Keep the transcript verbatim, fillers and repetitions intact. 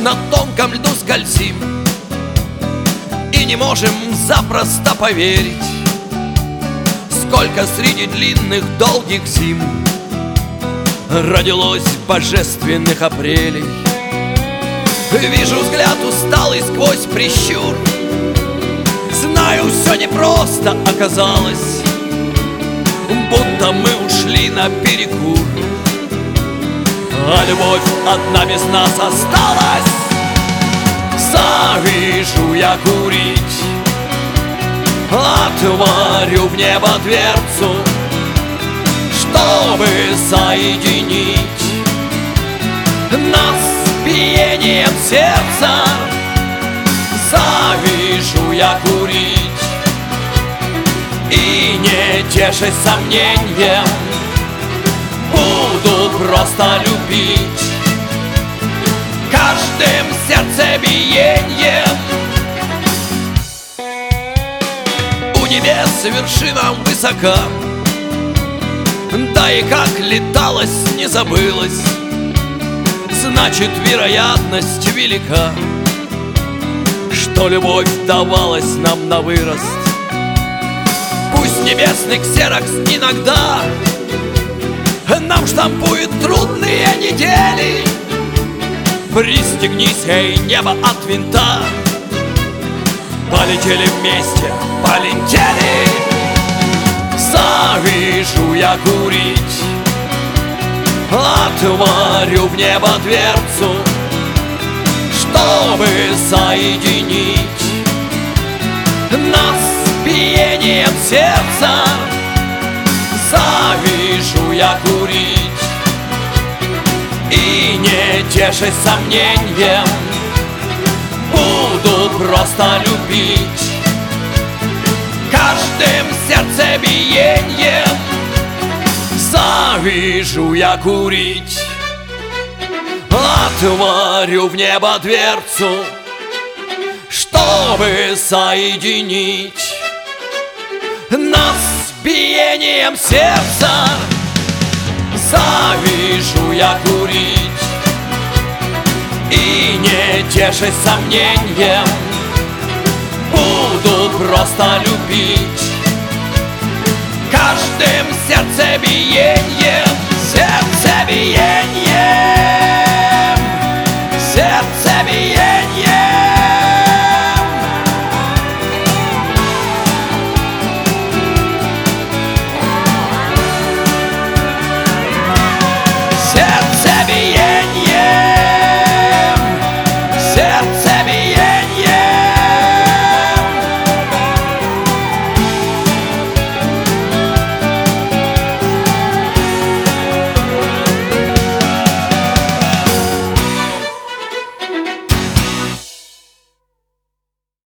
на тонком льду скользим и не можем запросто поверить, сколько среди длинных долгих зим родилось божественных апрелей. Вижу взгляд усталый сквозь прищур, знаю, все непросто оказалось, будто мы ушли на перекур, а любовь одна без нас осталась. Завижу я курить, отворю в небо дверцу, чтобы соединить нас с биением сердца. Завижу я курить и, не тешась сомнением, буду просто любить каждым сердцебиением. У небес вершина высока, да и как леталось, не забылось, значит, вероятность велика, что любовь давалась нам на вырост. Пусть небесный ксерокс иногда нам штампует трудные недели, пристегнись, эй, небо от винта, полетели вместе, полетели. Завижу я курить, отворю в небо дверцу, чтобы соединить нас с биением сердца. Завижу я курить и, не тешась сомнением, буду просто любить каждым сердцебиением. Завижу я курить, отворю в небо дверцу, чтобы соединить нас с биением сердца. Завижу я курить и, не тешась сомнением, буду просто любить каждым сердцебиением.